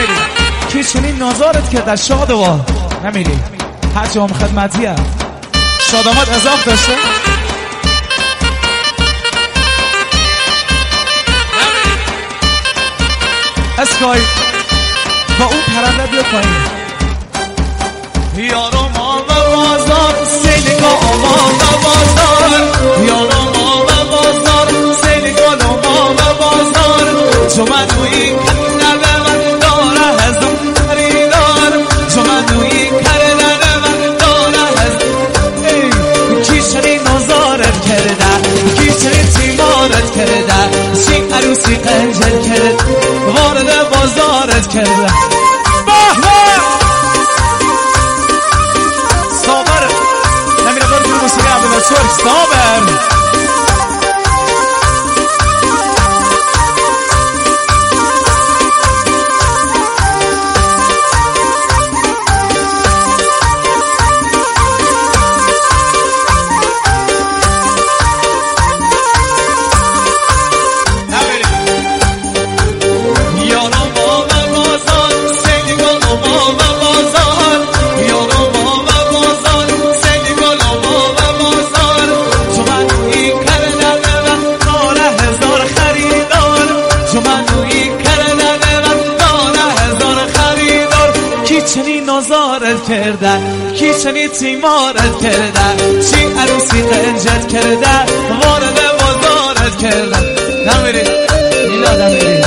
نمیری کی چنین نازارت کرده شادوا نمیری هرچی هم خدمتی هم شادامات اضاف داشته اسکای با اون پرنده بیا پایین یارو ما و بازار سیلگا ما و بازار یارو ما و بازار سیلگا ما و بازار جمعوی کنده من داره هزار خریدار جمعوی کنده من داره هزار کی چنین نازارت کرده کی چنین تیمارت کرده سی عروسی قنجل کرده وارد بازارت کرده صابر نمیره برد جور موسیقی عبدالسور صابر چنین نازارت کردن کی چنین تیمارت کردن چی عروسی قنجت کردن وارد بازارت کردن نمیری میلاد نمیری